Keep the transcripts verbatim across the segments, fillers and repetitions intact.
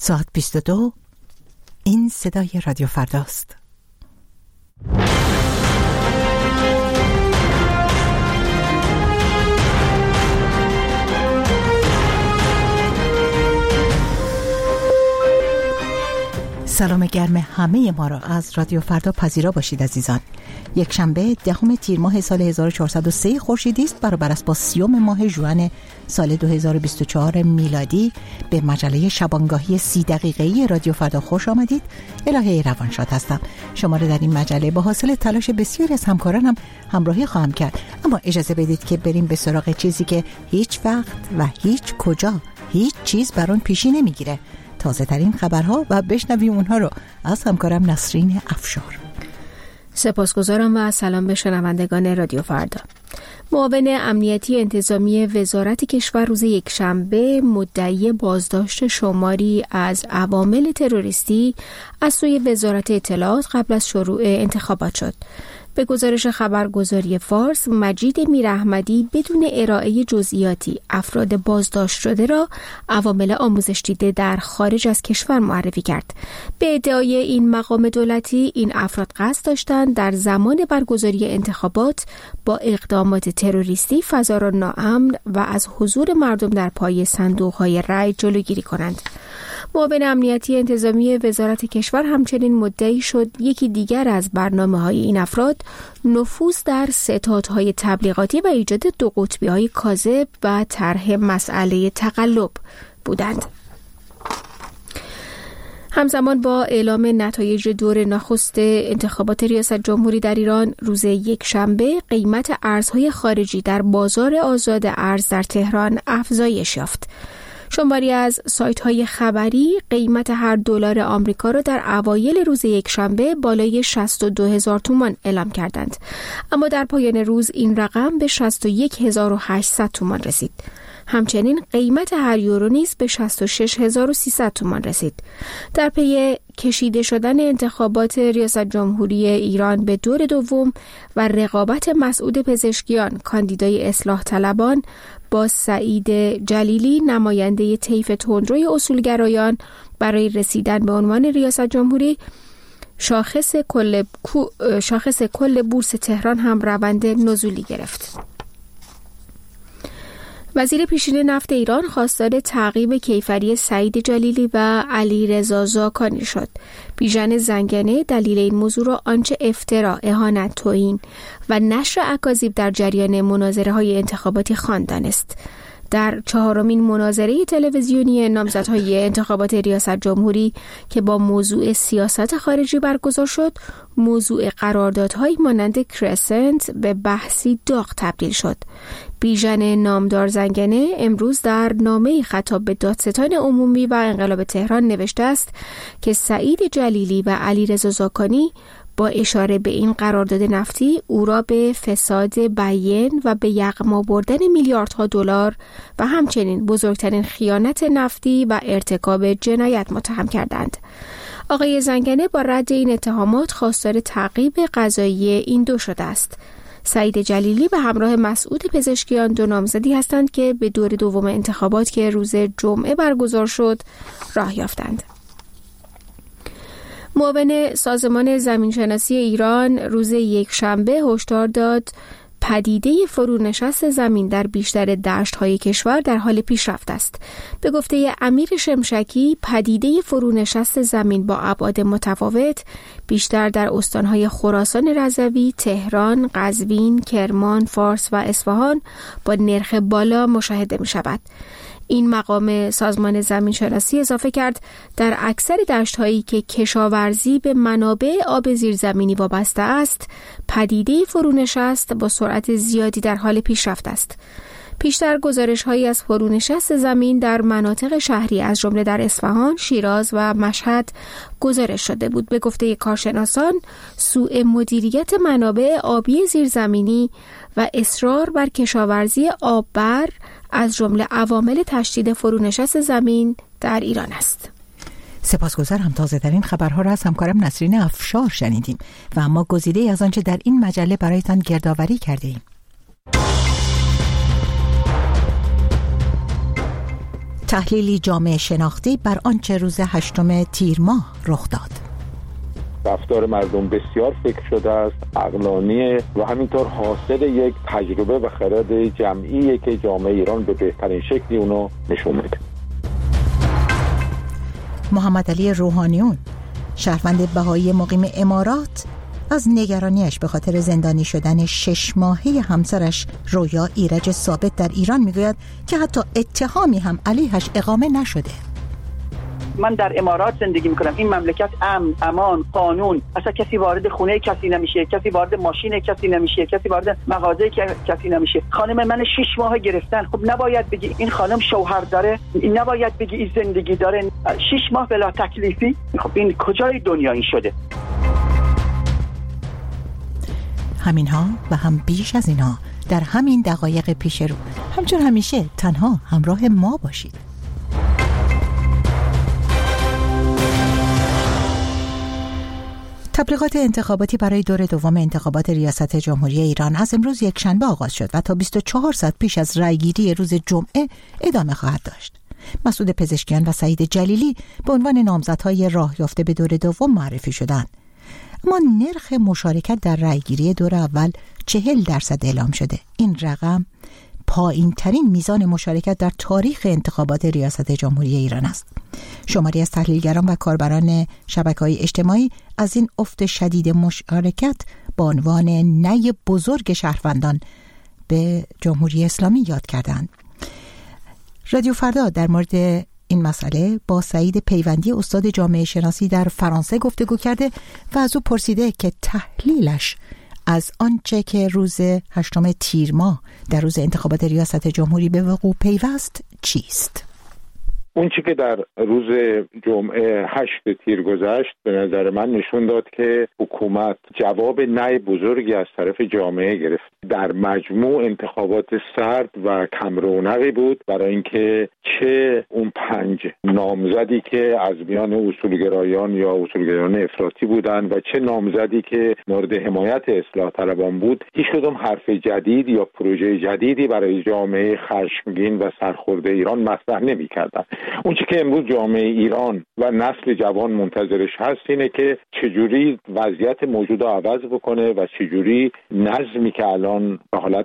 ساعت بیست و دو. این صدای رادیو فرداست. سلام گرم همه ما را از رادیو فردا پذیرا باشید عزیزان. یک شنبه دهم تیر ماه سال هزار و چهارصد و سه خورشیدی است، برابر است با سیوم ماه ژوئن سال دو هزار و بیست و چهار میلادی. به مجله شبانگاهی سی دقیقه‌ای رادیو فردا خوش آمدید. الهه روانشاد هستم. شما را در این مجله با حاصل تلاش بسیاری از همکارانم همراهی خواهم کرد، اما اجازه بدید که بریم به سراغ چیزی که هیچ وقت و هیچ کجا هیچ چیز بر آن پیشی نمیگیره. تازه ترین خبرها و بشنویم اونها رو از همکارم نسرین افشار. سپاسگزارم و سلام به شنوندگان رادیو فردا. معاون امنیتی انتظامی وزارت کشور روز یکشنبه مدعی بازداشت شماری از عوامل تروریستی از سوی وزارت اطلاعات قبل از شروع انتخابات شد. به گزارش خبرگزاری فارس، مجید میراحمدی بدون ارائه جزئیاتی افراد بازداشت شده را عوامل آموزش دیده در خارج از کشور معرفی کرد. به ادعای این مقام دولتی، این افراد قصد داشتند در زمان برگزاری انتخابات با اقدامات تروریستی فضا را ناامن و از حضور مردم در پای صندوق‌های رای جلوگیری کنند. معاون امنیتی انتظامی وزارت کشور همچنین مدعی شد یکی دیگر از برنامه‌های این افراد نفوذ در ستادهای تبلیغاتی و ایجاد دو قطبی‌های کاذب و طرح مسئله تقلب بودند. همزمان با اعلام نتایج دور نخست انتخابات ریاست جمهوری در ایران، روز یکشنبه قیمت ارزهای خارجی در بازار آزاد ارز در تهران افزایش یافت. شماری از سایت‌های خبری قیمت هر دلار آمریکا را در اوایل روز یکشنبه بالای شصت و دو هزار تومان اعلام کردند، اما در پایان روز این رقم به شصت و یک هزار و هشتصد تومان رسید. همچنین قیمت هر یورو نیز به شصت و شش هزار و سیصد تومان رسید. در پی کشیده شدن انتخابات ریاست جمهوری ایران به دور دوم و رقابت مسعود پزشکیان کاندیدای اصلاح طلبان با سعید جلیلی نماینده طیف تندروی اصولگرایان برای رسیدن به عنوان ریاست جمهوری، شاخص کل شاخص کل بورس تهران هم روند نزولی گرفت. وزیر پیشین نفت ایران خواستار تعقیب کیفری سعید جلیلی و علیرضا زاکانی شد. بیژن زنگنه دلیل این موضوع را آنچه افترا، اهانت، توهین و نشر اکاذیب در جریان مناظره‌های انتخاباتی خواند است. در چهارمین مناظره تلویزیونی نامزدهای انتخابات ریاست جمهوری که با موضوع سیاست خارجی برگزار شد، موضوع قراردادهای مانند کرسنت به بحثی داغ تبدیل شد. بیژن نامدار زنگنه امروز در نامه‌ای خطاب به دادستان عمومی و انقلاب تهران نوشته است که سعید جلیلی و علیرضا زاکانی با اشاره به این قرارداد نفتی او را به فساد بیان و به یغما بردن میلیاردها دلار و همچنین بزرگترین خیانت نفتی و ارتکاب جنایت متهم کردند. آقای زنگنه با رد این اتهامات خواستار تعقیب قضایی این دو شده است. سعید جلیلی به همراه مسعود پزشکیان دو نامزدی هستند که به دور دوم انتخابات که روز جمعه برگزار شد راه یافتند. معاون سازمان زمینشناسی ایران روز یکشنبه هشدار داد پدیده فرونشست زمین در بیشتر دشت‌های کشور در حال پیشرفت است. به گفته امیر شمشکی، پدیده فرونشست زمین با ابعاد متفاوت بیشتر در استان‌های خراسان رضوی، تهران، قزوین، کرمان، فارس و اصفهان با نرخ بالا مشاهده می‌شود. این مقام سازمان زمینشناسی اضافه کرد در اکثر دشت‌هایی که کشاورزی به منابع آب زیرزمینی وابسته است، پدیده فرونشست با سرعت زیادی در حال پیشرفت است. پیشتر گزارش‌هایی از فرونشست زمین در مناطق شهری از جمله در اصفهان، شیراز و مشهد گزارش شده بود. به گفته کارشناسان، سوء مدیریت منابع آبی زیرزمینی و اصرار بر کشاورزی آببر از جمله عوامل تشدید فرونشست زمین در ایران است. سپاسگزارم. تازه ترین خبرها را از همکارم نسرین افشار شنیدیم و اما گزیده‌ای از آنچه در این مجله برایتان گردآوری کرده ایم. تحلیلی جامعه شناختی بر آنچه روز هشتم تیر ماه رخ داد. رفتار مردم بسیار فکر شده است، عقلانی و همینطور حاصل یک تجربه و خرد جمعیه که جامعه ایران به بهترین شکلی اونو نشون میده. محمد علی روحانیون، شهروند بهایی مقیم امارات، از نگرانیش به خاطر زندانی شدن شش ماهه همسرش رویا ایرج ثابت در ایران میگوید که حتی اتهامی هم علیهش اقامه نشده. من در امارات زندگی میکنم، این مملکت امن، امان، قانون، اصلا کسی وارد خونه کسی نمیشه، کسی وارد ماشین کسی نمیشه، کسی وارد مغازه کسی نمیشه. خانم من شش ماه گرفتن، خب نباید بگی این خانم شوهر داره، این نباید بگی این زندگی داره. شش ماه بلا تکلیفی، خب این کجای دنیا این شده؟ همین ها و هم بیش از اینها در همین دقایق پیش رو. همچون همیشه تنها همراه ما باشید. تبلیغات انتخاباتی برای دور دوم انتخابات ریاست جمهوری ایران از امروز یکشنبه آغاز شد و تا بیست و چهار ساعت پیش از رأیگیری روز جمعه ادامه خواهد داشت. مسعود پزشکیان و سعید جلیلی به عنوان نامزدهای راه یافته به دور دوم معرفی شدند. اما نرخ مشارکت در رأیگیری دور اول چهل درصد اعلام شده. این رقم پایین ترین میزان مشارکت در تاریخ انتخابات ریاست جمهوری ایران است. شماری از تحلیلگران و کاربران شبکه‌های اجتماعی از این افت شدید مشارکت با عنوان نی بزرگ شهروندان به جمهوری اسلامی یاد کردند. رادیو فردا در مورد این مسئله با سعید پیوندی استاد جامعه شناسی در فرانسه گفتگو کرده و از او پرسیده که تحلیلش از آنچه که روز هشتم تیر ماه در روز انتخابات ریاست جمهوری به وقوع پیوست چیست؟ اون چی که در روز جمعه هشت تیر گذشت به نظر من نشون داد که حکومت جواب نه بزرگی از طرف جامعه گرفت. در مجموع انتخابات سرد و کم رونقی بود برای اینکه چه اون پنج نامزدی که از میان اصولگرایان یا اصولگرایان افراطی بودند و چه نامزدی که مورد حمایت اصلاح طلبان بود، هیچ کدوم حرف جدید یا پروژه جدیدی برای جامعه خشمگین و سرخورده ایران مطرح نمی‌کردند. اون چی که امروز جامعه ایران و نسل جوان منتظرش هست اینه که چجوری وضعیت موجود رو عوض بکنه و چجوری نظمی که الان به حالت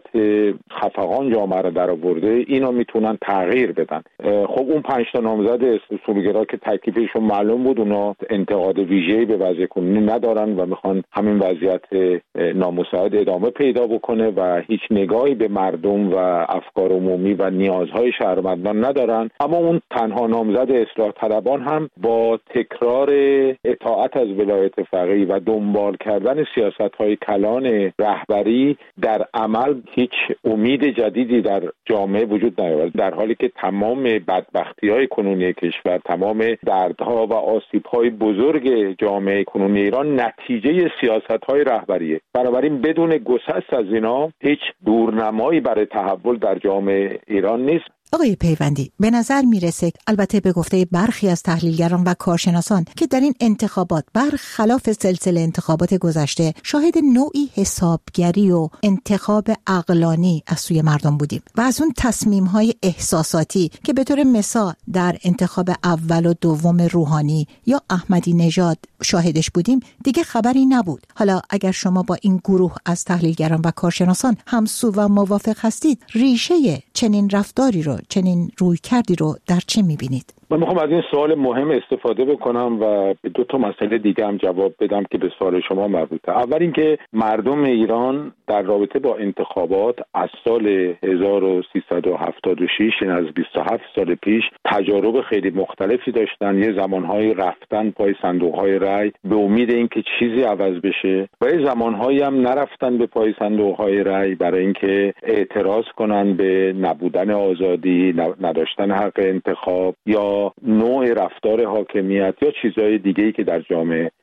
خفقان جامعه رو در آورده اینو میتونن تغییر بدن. خب اون پنج تا نامزد اصولگرا که تکلیفشون معلوم بود، اونا انتقاد ویژه‌ای به وضع کنونی ندارن و میخوان همین وضعیت نامساعد ادامه پیدا بکنه و هیچ نگاهی به مردم و افکار عمومی و نیازهای شهروندان ندارن. اما اون تنها نامزد اصلاح طلبان هم با تکرار اطاعت از ولایت فقیه و دنبال کردن سیاست‌های کلان رهبری در عمل هیچ امید جدیدی در جامعه وجود ندارد، در حالی که تمام بدبختی‌های کنونی کشور، تمام دردها و آسیب‌های بزرگ جامعه کنونی ایران نتیجه سیاست‌های رهبریه. بنابراین بدون گسست از اینا هیچ دورنمایی برای تحول در جامعه ایران نیست. آقای پیوندی، به نظر میرسه، البته به گفته برخی از تحلیلگران و کارشناسان، که در این انتخابات برخلاف سلسله انتخابات گذشته شاهد نوعی حسابگری و انتخاب عقلانی از سوی مردم بودیم و از اون تصمیم‌های احساساتی که به طور مثال در انتخاب اول و دوم روحانی یا احمدی نژاد شاهدش بودیم دیگه خبری نبود. حالا اگر شما با این گروه از تحلیلگران و کارشناسان همسو و موافق هستید، ریشه چنین رفتاری رو، چنین روی کردی رو در چه می‌بینید؟ من میخوام از این سوال مهم استفاده بکنم و به دو تا مسئله دیگه هم جواب بدم که به سوال شما مربوطه. اول اینکه مردم ایران در رابطه با انتخابات از سال هزار و سیصد و هفتاد و شش، یعنی از بیست و هفت سال پیش، تجارب خیلی مختلفی داشتن. یه زمانهایی رفتن پای صندوق‌های رای به امید اینکه چیزی عوض بشه و یه زمانهایی هم نرفتن به پای صندوق‌های رای برای اینکه اعتراض کنن به نبودن آزادی، نداشتن حق انتخاب یا نوع رفتار حاکمیت یا چیزهای دیگه‌ای که در جامعه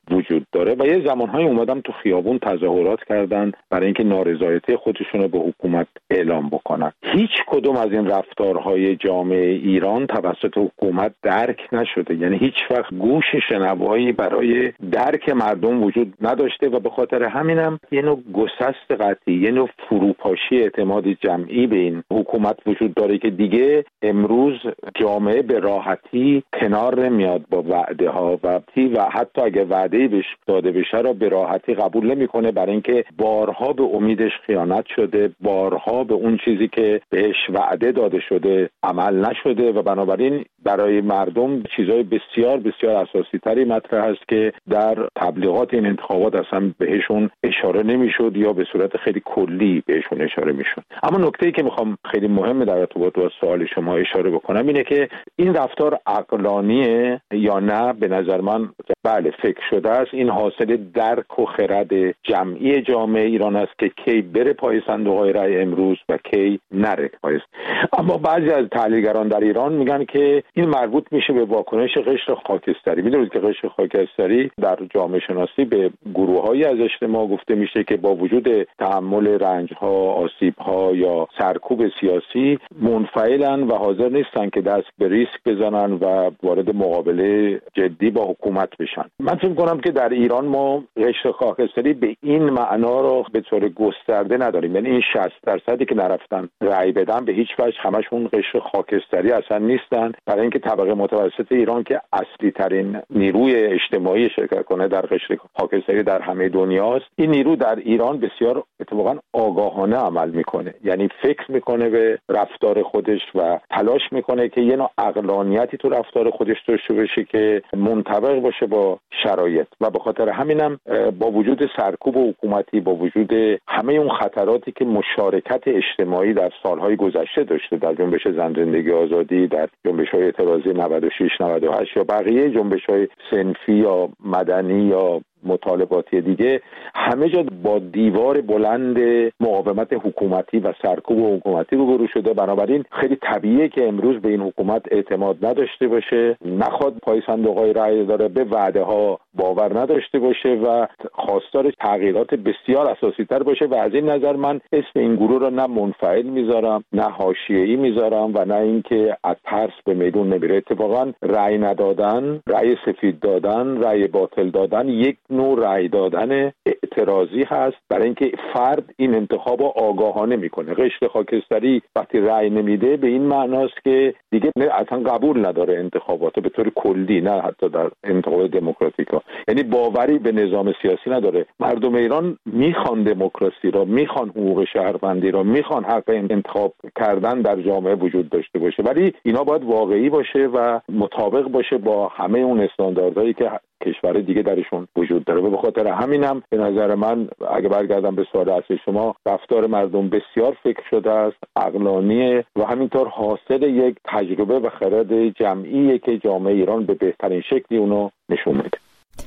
وجود داره و یه زمانهای اومدم تو خیابون تظاهرات کردن برای اینکه نارضایتی خودشون رو به حکومت اعلام بکنن. هیچ کدوم از این رفتارهای جامعه ایران توسط حکومت درک نشده، یعنی هیچ وقت گوش شنوایی برای درک مردم وجود نداشته و به خاطر همینم یه نوع گسست قطعی، یه نوع فروپاشی اعتماد جمعی به این حکومت وجود داره که دیگه امروز جامعه به راحتی کنار نمیاد با وعده ها و و حتی اگه وعده‌ای بهش داده بشه را به راحتی قبول نمیکنه، برای اینکه بارها به امیدش خیانت شده، بارها به اون چیزی که بهش وعده داده شده عمل نشده و بنابراین برای مردم چیزهای بسیار بسیار اساسی تری مطرح است که در تبلیغات این انتخابات اصلا بهشون اشاره نمیشد یا به صورت خیلی کلی بهشون اشاره میشد. اما نکته‌ای که میخوام خیلی مهمه در ارتباط با سوال شما اشاره بکنم اینه که این رفتار عقلانیه یا نه. به نظر من بله فکر شده است. این حاصل درک و خرد جمعی جامعه ایران است که کی بره پای صندوق‌های رای امروز و کی نره پای. اما بعضی از تحلیلگران در ایران میگن که این مربوط میشه به واکنش قشر خاکستری. میدونید که قشر خاکستری در جامعه شناسی به گروه‌هایی از اجتماع گفته میشه که با وجود تحمل رنج‌ها، آسیب‌ها یا سرکوب سیاسی منفعلن و حاضر نیستن که دست به ریسک بزنن و وارد مقابله جدی با حکومت بشن. من فکر می‌کنم که در ایران ما قشر خاکستری به این معنا رو به طور گسترده نداریم، یعنی این شصت درصدی که نرفتن رأی بدن به هیچ وجه همشون قشر خاکستری اصلا نیستن، برای اینکه طبقه متوسط ایران که اصلی ترین نیروی اجتماعی شرکت کنه در قشر خاکستری در همه دنیاست، این نیرو در ایران بسیار اتفاقا آگاهانه عمل میکنه، یعنی فکر میکنه به رفتار خودش و تلاش میکنه که یه نوع عقلانیتی تو رفتار خودش داشته باشه که منطبق باشه با شرایط و به خاطر همینم با وجود سرکوب حکومتی، با وجود همه اون خطراتی که مشارکت اجتماعی در سالهای گذشته داشته، در جنبش زن زندگی آزادی، در جنبش‌های اعتراضی نود و شش نود و هشت یا بقیه جنبش‌های صنفی یا مدنی یا مطالباتی دیگه، همه جا با دیوار بلند مقاومت حکومتی و سرکوب حکومتی روبرو شده. بنابراین خیلی طبیعیه که امروز به این حکومت اعتماد نداشته باشه، نخواد پای صندوق‌های رأی داره، به وعده ها باور نداشته باشه و خواستار تغییرات بسیار اساسی تر باشه و از این نظر من اسم این گروه رو نه منفعل میذارم، نه حاشیه‌ای میذارم و نه اینکه از ترس به میدون نمیره. اتفاقا رأی ندادن، رأی سفید دادن، رأی باطل دادن یک نوع رأی دادن اعتراضی هست، برای اینکه فرد این انتخاب رو آگاهانه میکنه. قشر خاکستری وقتی رأی نمیده به این معناست که دیگه اصلا قبول نداره انتخابات به طور کلی، نه حتی در انتخابات دموکراتیک ها، یعنی باوری به نظام سیاسی نداره. مردم ایران میخوان دموکراسی را، میخوان حقوق شهروندی را، میخوان حق انتخاب کردن در جامعه وجود داشته باشه، ولی اینا باید واقعی باشه و مطابق باشه با همه اون استانداردهایی که کشور دیگه درشون وجود داره. و به خاطر همینم به نظر من اگه برگردم به سوال اصلی شما، رفتار مردم بسیار فکر شده است، عقلانیه و همینطور حاصل یک تجربه و خرد جمعیه که جامعه ایران به بهترین شکلی اونو نشون میده.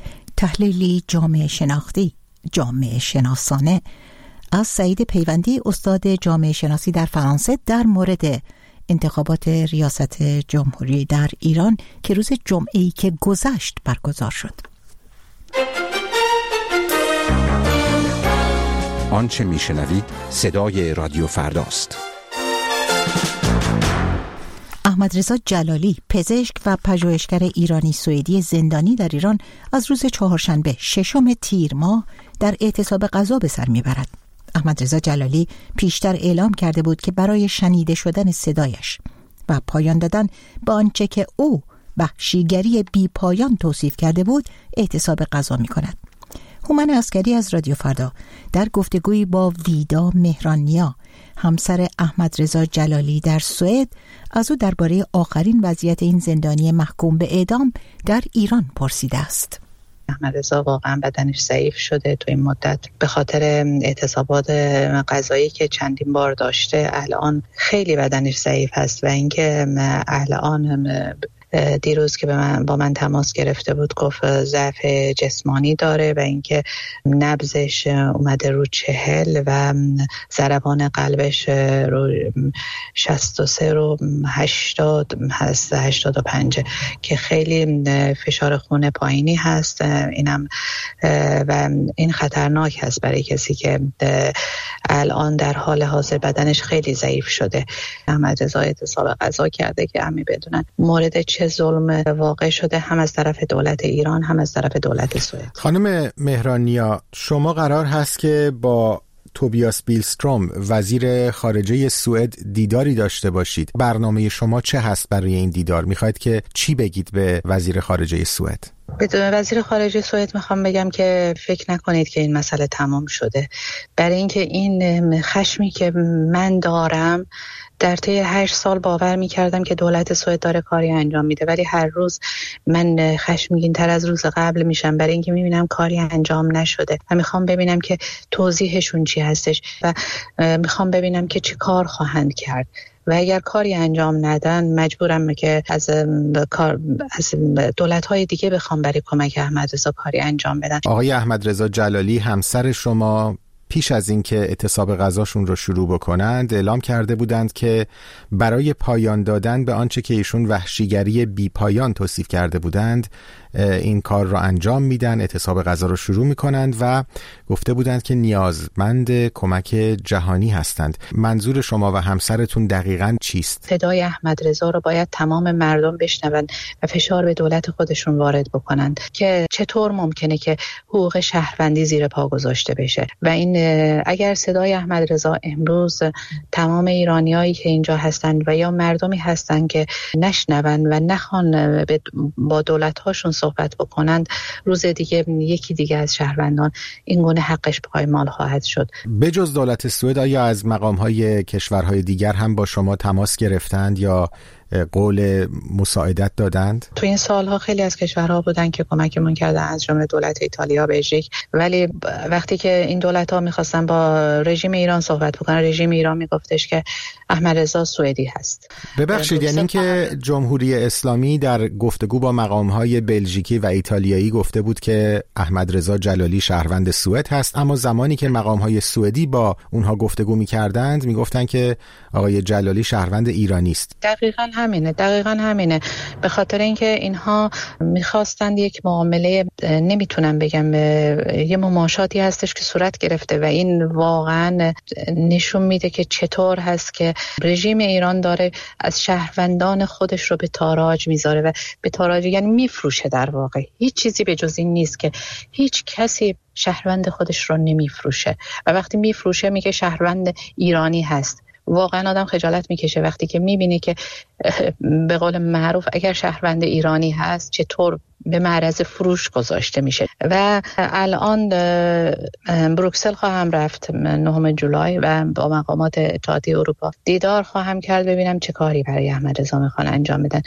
تحلیلی جامعه شناختی، جامعه شناسانه از سعید پیوندی، استاد جامعه شناسی در فرانسه، در مورد انتخابات ریاست جمهوری در ایران که روز جمعه‌ای که گذشت برگزار شد. آنچه میشنوید صدای رادیو فرداست. احمد رضا جلالی، پزشک و پژوهشگر ایرانی سوئدی زندانی در ایران، از روز چهارشنبه ششم تیر ماه در اعتصاب غذا به سر میبرد. احمد رضا جلالی پیشتر اعلام کرده بود که برای شنیده شدن صدایش و پایان دادن به آنچه که او وحشیگری بی پایان توصیف کرده بود اعتصاب غذا می کند. هومن عسکری از رادیو فردا در گفتگویی با ویدا مهرانیا، همسر احمد رضا جلالی در سوئد، از او درباره آخرین وضعیت این زندانی محکوم به اعدام در ایران پرسیده است. احمد رضا واقعا بدنش ضعیف شده تو این مدت به خاطر اعتصابات غذایی که چندین بار داشته. الان خیلی بدنش ضعیف هست و اینکه الان دیروز که به من با من تماس گرفته بود گفت ضعف جسمانی داره و اینکه نبضش اومده رو چهل و ضربان قلبش رو شصت و سه رو هشتاد هست، هشتاد و پنج که خیلی فشار خون پایینی هست. اینم و این خطرناک هست برای کسی که الان در حال حاضر بدنش خیلی ضعیف شده. احمد رضا اعتصاب غذا کرده که همه بدونن مورد چه ظلم واقع شده، هم از طرف دولت ایران هم از طرف دولت سوئد. خانم مهرانیا، شما قرار هست که با توبیاس بیلستروم وزیر خارجه سوئد دیداری داشته باشید. برنامه شما چه هست برای این دیدار؟ میخواید که چی بگید به وزیر خارجه سوئد؟ به وزیر خارجه سوئد میخوام بگم که فکر نکنید که این مسئله تمام شده، برای اینکه این خشمی که من دارم در طی هشت سال باور میکردم که دولت سوئد داره کاری انجام میده، ولی هر روز من خشمگین تر از روز قبل میشم برای اینکه میبینم کاری انجام نشده و میخوام ببینم که توضیحشون چی هستش و میخوام ببینم که چی کار خواهند کرد و اگر کاری انجام ندن مجبورم که از کار از دولت‌های دیگه بخوام برای کمک احمد رضا کاری انجام بدن. آقای احمد رضا جلالی همسر شما پیش از اینکه اعتصاب غذاشون رو شروع بکنند اعلام کرده بودند که برای پایان دادن به آنچه که ایشون وحشیگری بی پایان توصیف کرده بودند این کار رو انجام میدن، اعتصاب غذا رو شروع میکنند و گفته بودند که نیازمند کمک جهانی هستند. منظور شما و همسرتون دقیقاً چیست؟ صدای احمد رضا رو باید تمام مردم بشنون و فشار به دولت خودشون وارد بکنند که چطور ممکنه که حقوق شهروندی زیر پا گذاشته بشه و این اگر صدای احمد رضا امروز تمام ایرانیایی که اینجا هستند و یا مردمی هستند که نشنون و نخوان با دولت‌هاشون صحبت بکنند، روز دیگه یکی دیگه از شهروندان این گونه حقش پایمال خواهد شد. به جز دولت سوئد آیا از مقام‌های کشورهای دیگر هم با شما تماس گرفتند یا قول مساعدت دادند؟ تو این سالها خیلی از کشورها بودن که کمکمون کردن، از جمله دولت ایتالیا، بلژیک، ولی وقتی که این دولت‌ها می‌خواستن با رژیم ایران صحبت بکنن، رژیم ایران میگفتش که احمد رضا سوئدی هست. ببخشید، یعنی اینکه جمهوری اسلامی در گفتگو با مقام‌های بلژیکی و ایتالیایی گفته بود که احمد رضا جلالی شهروند سوئد هست، اما زمانی که مقام‌های سوئدی با اونها گفتگو می‌کردند میگفتن که آقای جلالی شهروند ایرانی است. دقیقاً همینه دقیقاً همینه به خاطر اینکه اینها میخواستند یک معامله، نمیتونم بگم، یه مماشاتی هستش که صورت گرفته و این واقعاً نشون میده که چطور هست که رژیم ایران داره از شهروندان خودش رو به تاراج میذاره و به تاراج یعنی میفروشه. در واقع هیچ چیزی به جز این نیست که هیچ کسی شهروند خودش رو نمیفروشه و وقتی میفروشه میگه شهروند ایرانی هست. واقعا آدم خجالت میکشه وقتی که میبینه که به قول معروف اگر شهروند ایرانی هست چطور به معرض فروش گذاشته میشه. و الان بروکسل خواهم رفت نهم جولای و با مقامات اتحادیه اروپا دیدار خواهم کرد ببینم چه کاری برای احمد رضا میخوان انجام بدن.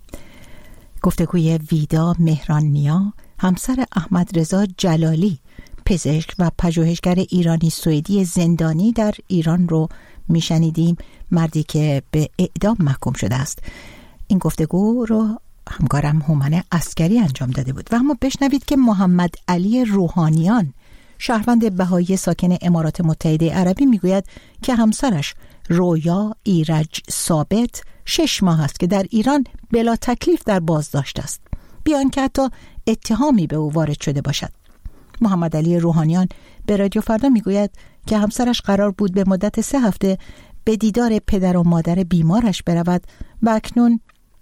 گفتگوی ویدا مهرانیا، همسر احمد رضا جلالی، پزشک و پژوهشگر ایرانی سوئدی زندانی در ایران رو میشنیدیم، مردی که به اعدام محکوم شده است. این گفتگو رو همکارم هومن عسکری انجام داده بود. و اما بشنوید که محمد علی روحانیان، شهروند بهایی ساکن امارات متحده عربی، میگوید که همسرش رویا ایرج ثابت شش ماه است که در ایران بلا تکلیف در بازداشت است، بیان که حتی اتهامی به او وارد شده باشد. محمد علی روحانیان به رادیو فردا میگوید که همسرش قرار بود به مدت سه هفته به دیدار پدر و مادر بیمارش برود و اکنون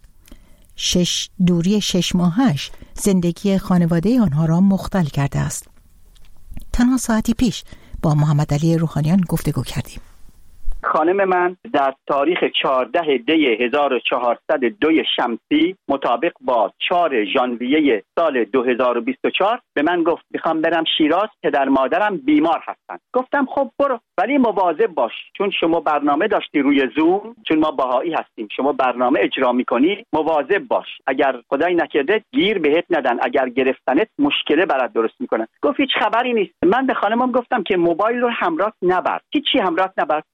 شش دوری شش ماهش زندگی خانواده آنها را مختل کرده است. تنها ساعتی پیش با محمد علی روحانیان گفتگو کردیم. خانم من در تاریخ چهاردهم دی هزار و چهارصد و دو شمسی مطابق با چهارم ژانویه سال دو هزار و بیست و چهار به من گفت میخوام برم شیراز، پدر مادرم بیمار هستن. گفتم خب برو، ولی مواظب باش چون شما برنامه داشتی روی زوم، چون ما بهایی هستیم، شما برنامه اجرا میکنی، مواظب باش اگر خدای نکرده گیر بهت ندن، اگر گرفتنت مشکله برات درست میکنن. گفت هیچ خبری نیست. من به خانمم گفتم که موبایل رو همراه نبر، هیچی همراه نبر، بلیط و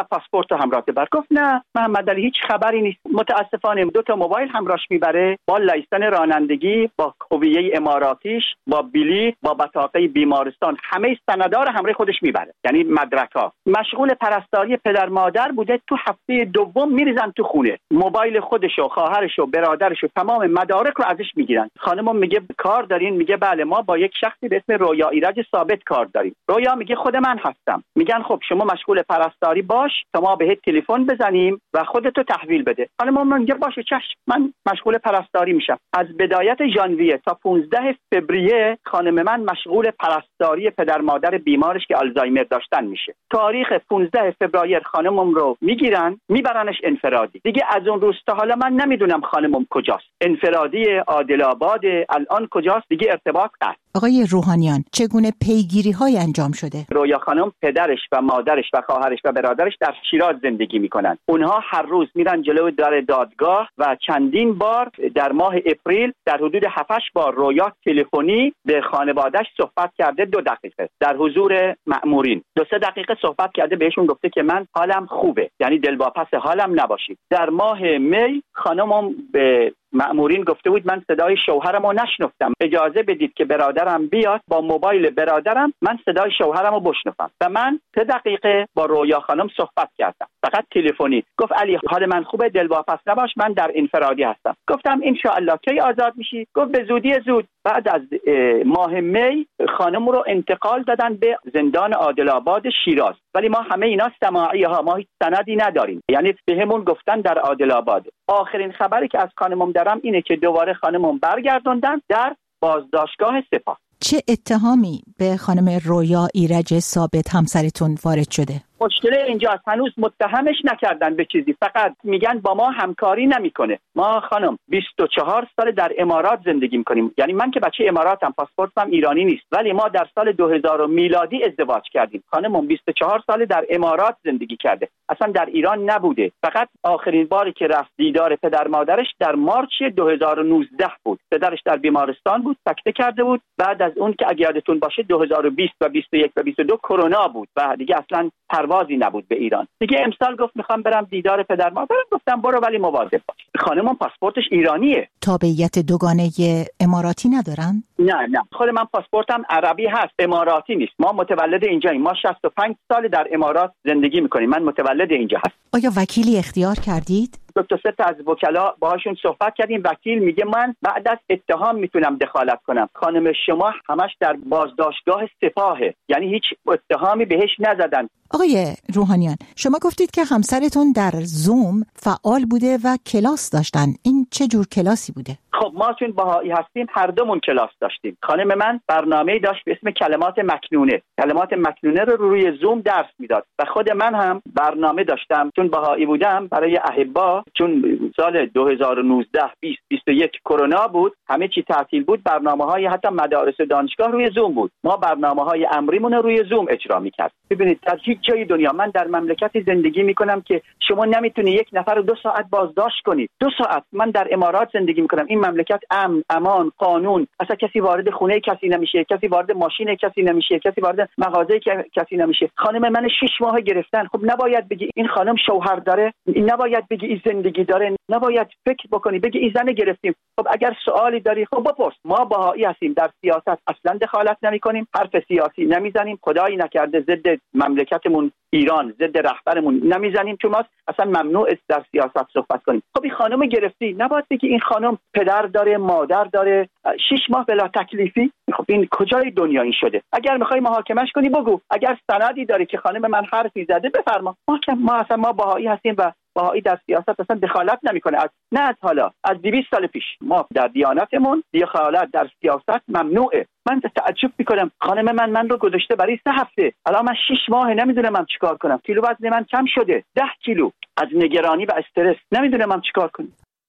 پاسپورت همراه بر. گفت نه محمد علی هیچ خبری نیست، متاسفانه دو تا موبایل همراهش میبره با لایسن رانندگی، با هویه اماراتیش، با بلیط، با بطاقه بیمارستان، همه سندا رو همراه خودش میبره، یعنی مدرک‌ها. مشغول پرستاری پدر مادر بوده، تو هفته دوم میریزن تو خونه، موبایل خودش و خواهرش و برادرش و تمام مدارک رو ازش میگیرن. خانمم میگه کار دارین؟ میگه بله ما با یک شخصی به اسم رویا ایرج ثابت کار داریم. رویا میگه خود من هستم. میگن خب شما مشغول پرستاری باش تا ما بهت تلفن بزنیم و خودتو تحویل بده. خانمم میگه باشه چشم، من مشغول پرستاری میشم. از بدایت ژانویه تا پانزده فوریه خانم من مشغول پرستاری پدر مادر بیمارش که آلزایمر داشتن میشه. تاریخ پانزده فوریه خانمم رو میگیرن میبرنش انفرادی. دیگه از اون روز تا حالا من نمیدونم خانمم کجاست. انفرادی، عادل آباد، الان کجاست دیگه ارتباط قطع. آقای روحانیان چگونه پیگیری های انجام شده؟ رویا خانم پدرش و مادرش و خواهرش و برادرش در شیراز زندگی میکنن. اونها هر روز میرن جلوی در دادگاه و چندین بار در ماه اپریل در حدود هفت هشت بار رویا تلفنی به خانواده‌اش صحبت کرده، دو دقیقه در حضور مأمورین دو سه دقیقه صحبت کرده، بهشون گفته که من حالم خوبه، یعنی دلواپس حالم نباشید. در ماه می خانمم به مأمورین گفته بود من صدای شوهرمو نشنفتم، اجازه بدید که برادرم بیاد با موبایل برادرم من صدای شوهرمو بشنفم. و من سه دقیقه با رویا خانم صحبت کردم، فقط تلفنی. گفت علی حال من خوبه، دلواپس نباش، من در انفرادی هستم. گفتم ان شاء الله کی آزاد میشی؟ گفت به زودی زود. بعد از ماه می خانم رو انتقال دادن به زندان عادل آباد شیراز، ولی ما همه اینا سماعی ها، ما هیچ سندی نداریم، یعنی بهمون گفتن در عادل آباد. آخرین خبری که از خانمم دارم اینه که دوباره خانمم برگردوندن در بازداشتگاه سپاه. چه اتهامی به خانم رویا ایرج ثابت همسرتون وارد شده؟ مشکل اینجاست هنوز متهمش نکردن به چیزی، فقط میگن با ما همکاری نمیکنه. ما خانم بیست و چهار سال در امارات زندگی میکنیم، یعنی من که بچه اماراتم، پاسپورتم ایرانی نیست، ولی ما در سال دو هزار میلادی ازدواج کردیم. خانمم بیست و چهار سال در امارات زندگی کرده، اصلا در ایران نبوده. فقط آخرین باری که رفت دیدار پدر مادرش در مارچ دو هزار و نوزده بود. پدرش در بیمارستان بود، سکته کرده بود. بعد از اون که اگه یادتون باشه دو هزار و بیست و بیست و یک و بیست و دو کرونا بود و دیگه اصلا پروازی نبود به ایران. دیگه امسال گفت میخوام برم دیدار پدر مادرم، گفتم برو ولی مواظب باش. خانمم پاسپورتش ایرانیه. تابعیت دوگانه اماراتی ندارن؟ نه نه، خود من پاسپورتم عربی هست، اماراتی نیست. ما متولد اینجاییم، ما شصت و پنج سال در امارات زندگی میکنیم. من متولد اینجا هستم. آیا وکیلی اختیار کردید؟ دو تا سه تا از وکلا باهاشون صحبت کردیم. وکیل میگه من بعد از اتهام میتونم دخالت کنم. خانم شما همش در بازداشتگاه سپاهه، یعنی هیچ اتهامی بهش نزدن. آقای روحانیان شما گفتید که همسرتون در زوم فعال بوده و کلاس داشتن. این چه جور کلاسی بوده؟ خب ما چون بهایی هستیم هر دومون کلاس داشتیم. خانم من برنامه‌ای داشت به اسم کلمات مکنونه. کلمات مکنونه رو روی زوم درس میداد و خود من هم برنامه داشتم چون بهایی بودم برای احبا. چون سال دو هزار و نوزده، بیست، بیست و یک کرونا بود، همه چی تعطیل بود، برنامه‌های حتی مدارس و دانشگاه روی زوم بود. ما برنامه‌های امریمون رو روی زوم اجرا می‌کردیم. ببینید در هیچ جای دنیا، من در مملکتی زندگی می‌کنم که شما نمیتونی یک نفر رو دو ساعت بازداشت کنید. دو ساعت. من در امارات زندگی می‌کنم. این مملکت امن، امان، قانون، اصلا کسی وارد خونه کسی نمیشه، کسی وارد ماشین کسی نمیشه، کسی وارد مغازه کسی نمیشه. خانم من شش ماه گرفتن. خب نباید بگی این خانم شوهر داره، این نباید بگی این زندگی داره، نباید فکر بکنی بگی این زن گرفتیم. خب اگر سوالی داری خب بپرس. ما بهایی هستیم، در سیاست اصلا دخالت نمی‌کنیم، حرف سیاسی نمیزنیم، خدایی نکرده ضد مملکتمون ایران، ضد رهبرمون نمیزنیم، چون ما اصلا ممنوع است در سیاست صحبت کنیم. خب این خانم گرفتی، نباید بگی این خانم پدر داره، مادر داره، شش ماه بلا تکلیفی. خب این کجای دنیا این شده؟ اگر میخوای محاکمش کنی بگو، اگر سندی داری که خانم من حرفی زده بفرما. ما که ما اصلا ما بهایی هستیم و بهایی در سیاست اصلا دخالت نمیکنه. از نه از حالا، از دویست سال پیش ما در دیانتمون دخالت در سیاست ممنوعه. من تعجب میکنم خانم من من رو گذاشته برای سه هفته، الان من شش ماه نمیدونم من چیکار کنم. کیلو وزن من کم شده، ده کیلو، از نگرانی و استرس نمیدونم من چیکار کنم.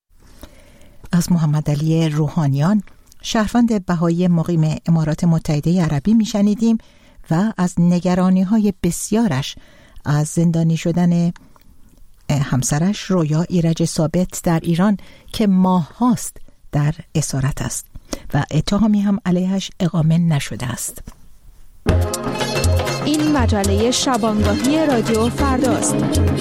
از محمد علی روحانیان شهروند بهایی مقیم امارات متحده عربی میشنیدیم و از نگرانی‌های بسیارش از زندانی شدن همسرش رویا ایرج ثابت در ایران که ماه هاست در اسارت است و اتهامی هم علیهش اقامه نشده است. این مجله شبانگاهی رادیو فرداست.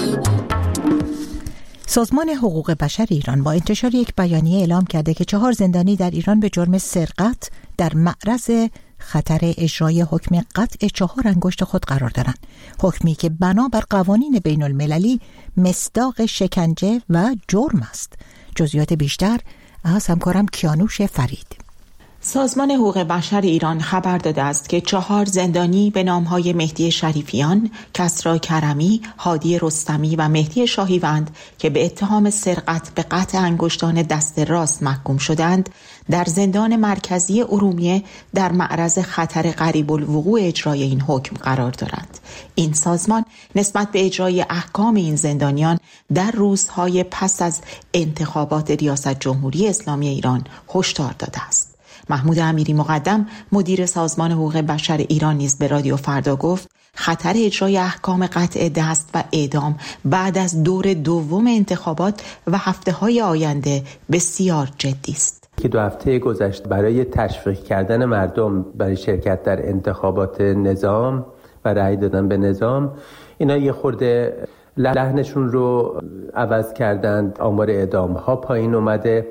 سازمان حقوق بشر ایران با انتشار یک بیانیه اعلام کرده که چهار زندانی در ایران به جرم سرقت در معرض خطر اجرای حکم قطع چهار انگشت خود قرار دارند. حکمی که بنابر قوانین بین المللی مصداق شکنجه و جرم است. جزئیات بیشتر از همکارم کیانوش فرید. سازمان حقوق بشر ایران خبر داده است که چهار زندانی به نامهای مهدی شریفیان، کسری کرمی، هادی رستمی و مهدی شاهیوند که به اتهام سرقت به قطع انگشتان دست راست محکوم شدند، در زندان مرکزی ارومیه در معرض خطر قریب الوقوع اجرای این حکم قرار دارند. این سازمان نسبت به اجرای احکام این زندانیان در روزهای پس از انتخابات ریاست جمهوری اسلامی ایران هشدار داده است. محمود امیری مقدم مدیر سازمان حقوق بشر ایران نیز به رادیو فردا گفت خطر اجرای احکام قطع دست و اعدام بعد از دور دوم انتخابات و هفته‌های آینده بسیار جدی است. که دو هفته گذشته برای تشویق کردن مردم برای شرکت در انتخابات نظام و رأی دادن به نظام، اینا یه خورده لحنشون رو عوض کردند، آمار اعدام ها پایین اومده،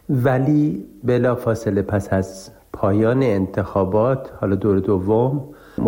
ولی بلافاصله پس از پایان انتخابات حالا دور دوم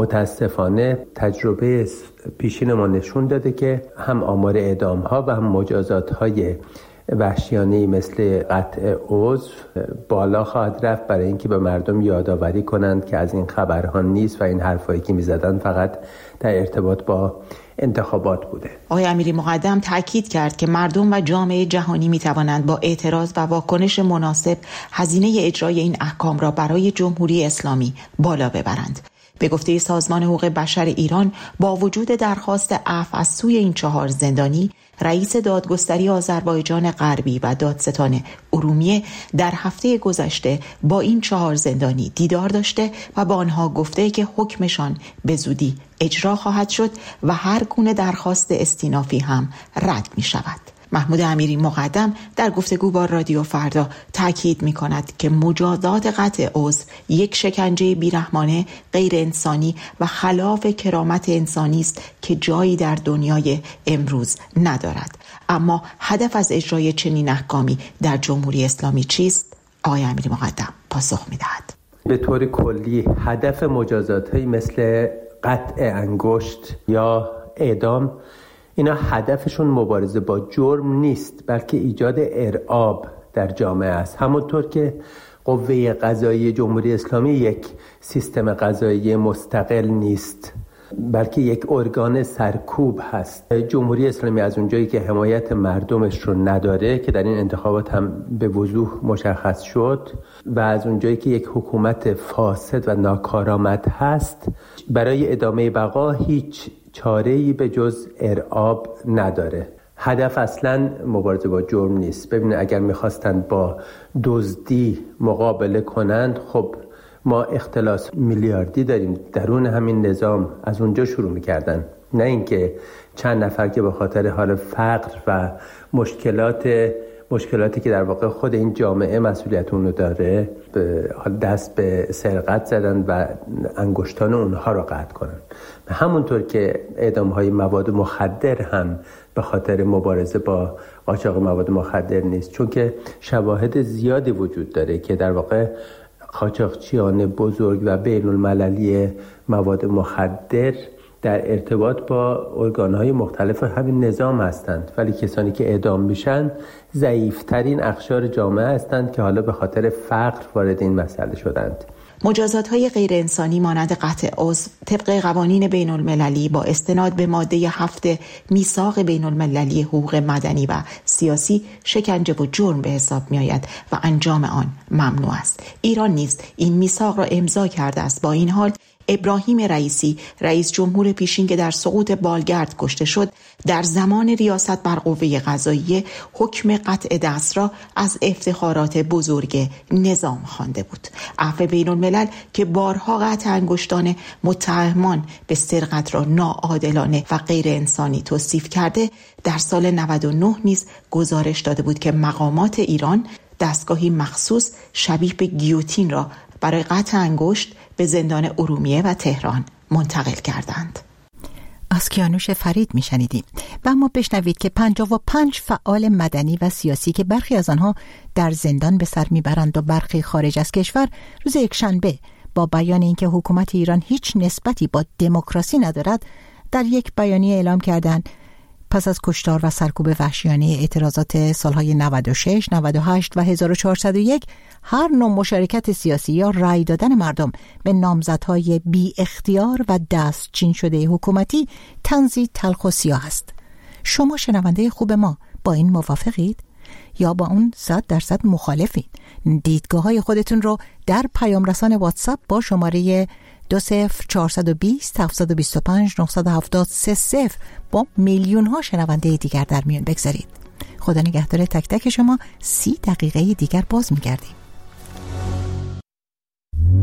متاسفانه تجربه پیشین ما نشون داده که هم آمار اعدام ها و هم مجازات های وحشیانه‌ای مثل قطع عضو بالا خواهد رفت، برای اینکه به مردم یادآوری کنند که از این خبرها نیست و این حرفایی که میزدن فقط در ارتباط با انتخابات بوده. آقای امیری مقدم تاکید کرد که مردم و جامعه جهانی می توانند با اعتراض و واکنش مناسب هزینه اجرای این احکام را برای جمهوری اسلامی بالا ببرند. به گفته سازمان حقوق بشر ایران، با وجود درخواست عفو از سوی این چهار زندانی، رئیس دادگستری آذربایجان غربی و دادستان ارومیه در هفته گذشته با این چهار زندانی دیدار داشته و با آنها گفته که حکمشان به زودی اجرا خواهد شد و هر گونه درخواست استینافی هم رد می شود. محمود امیری مقدم در گفتگو با رادیو فردا تاکید می کند که مجازات قطع عضو یک شکنجه بیرحمانه، غیر انسانی و خلاف کرامت انسانی است که جایی در دنیای امروز ندارد. اما هدف از اجرای چنین احکامی در جمهوری اسلامی چیست؟ آقای امیری مقدم پاسخ می دهد. به طور کلی هدف مجازات‌هایی مثل قطع انگشت یا اعدام، اینا هدفشون مبارزه با جرم نیست، بلکه ایجاد ارعاب در جامعه است. همونطور که قوه قضایی جمهوری اسلامی یک سیستم قضایی مستقل نیست، بلکه یک ارگان سرکوب هست. جمهوری اسلامی از اونجایی که حمایت مردمش رو نداره، که در این انتخابات هم به وضوح مشخص شد، و از اونجایی که یک حکومت فاسد و ناکارآمد هست، برای ادامه بقا هیچ چاره‌ای به جز ارعاب نداره. هدف اصلاً مبارزه با جرم نیست. ببینید اگر می‌خواستند با دزدی مقابله کنند، خب ما اختلاس میلیاردی داریم درون همین نظام، از اونجا شروع می‌کردن، نه اینکه چند نفر که به خاطر حال فقر و مشکلات مشکلاتی که در واقع خود این جامعه مسئولیت اون رو داره دست به سرقت زدن و انگشتان اونها رو قطع کنن. همونطور که اعدام‌های مواد مخدر هم به خاطر مبارزه با قاچاق مواد مخدر نیست، چون که شواهد زیادی وجود داره که در واقع قاچاقچیان بزرگ و بین المللی مواد مخدر در ارتباط با ارگان‌های مختلف همین نظام هستند، ولی کسانی که اعدام میشن ضعیف‌ترین اقشار جامعه هستند که حالا به خاطر فقر وارد این مسئله شدند. مجازات‌های غیر انسانی مانند قطع عضو طبق قوانین بین المللی با استناد به ماده هفت میثاق بین المللی حقوق مدنی و سیاسی شکنجه و جرم به حساب می آید و انجام آن ممنوع است. ایران نیز این میثاق را امضا کرده است. با این حال ابراهیم رئیسی، رئیس جمهور پیشین که در سقوط بالگرد کشته شد، در زمان ریاست بر قوه قضاییه حکم قطع دست را از افتخارات بزرگ نظام خوانده بود. عفو بین الملل که بارها قطع انگشتان متهمان به سرقت را ناعادلانه و غیر انسانی توصیف کرده، در سال نود و نه نیز گزارش داده بود که مقامات ایران دستگاهی مخصوص شبیه به گیوتین را برای قطع انگشت به زندان ارومیه و تهران منتقل کردند. از کیانوش فرید میشنیدیم. و اما بشنوید که پنجاه و پنج فعال مدنی و سیاسی که برخی از آنها در زندان به سر میبرند و برخی خارج از کشور، روز یکشنبه با بیان اینکه حکومت ایران هیچ نسبتی با دموکراسی ندارد، در یک بیانیه اعلام کردند پس از کشتار و سرکوب وحشیانه اعتراضات سالهای نود و شش، نود و هشت و هزار و چهارصد و یک، هر نوع مشارکت سیاسی یا رأی دادن مردم به نامزدهای بی اختیار و دستچین شده حکومتی طنزی تلخ و سیاه است. شما شنونده خوب ما با این موافقید؟ یا با اون صد درصد مخالفین؟ دیدگاه های خودتون رو در پیام رسان واتساپ با شماره دو صفر چهارصد و بیست هفتصد و بیست و پنج نهصد و هفتاد سه صفر با میلیون ها شنونده دیگر در میون بگذارید. خدا نگهدار تک تک شما. سی دقیقه دیگر باز میگردیم.